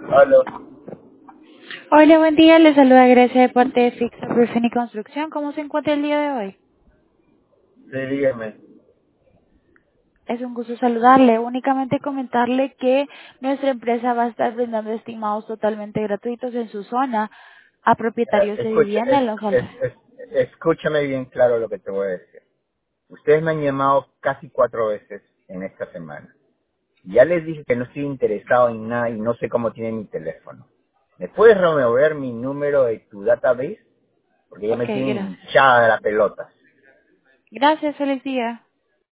Aló, Hola, buen día. Le saluda Grecia de parte de Fixa Roofing y Construcción. ¿Cómo se encuentra el día de hoy? sí, dígame. Es un gusto saludarle. Únicamente comentarle que nuestra empresa va a estar brindando estimados totalmente gratuitos en su zona a propietarios de Escucha, vivienda en los alrededores. escúchame bien claro lo que te voy a decir. Ustedes me han llamado casi 4 veces en esta semana. Ya les dije que no estoy interesado en nada y no sé cómo tienen mi teléfono. ¿Me puedes remover mi número de tu database? Porque ya Ok, me tienen gracias. hinchada de la pelota. Gracias, feliz día.